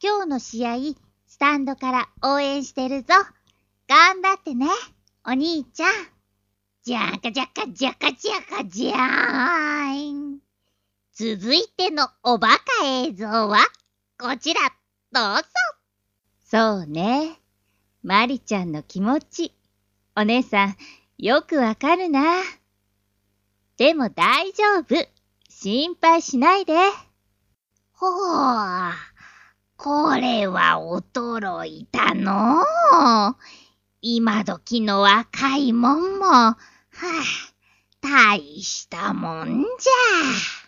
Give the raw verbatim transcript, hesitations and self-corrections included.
今日の試合、スタンドから応援してるぞ。頑張ってね、お兄ちゃん。じゃかじゃかじゃかじゃかじゃーん。続いてのおバカ映像はこちら、どうぞ。そうね。マリちゃんの気持ち、お姉さん、よくわかるな。でも大丈夫。心配しないで。ほう、これは驚いたのう。今時の若いもんも、はあ、大したもんじゃ。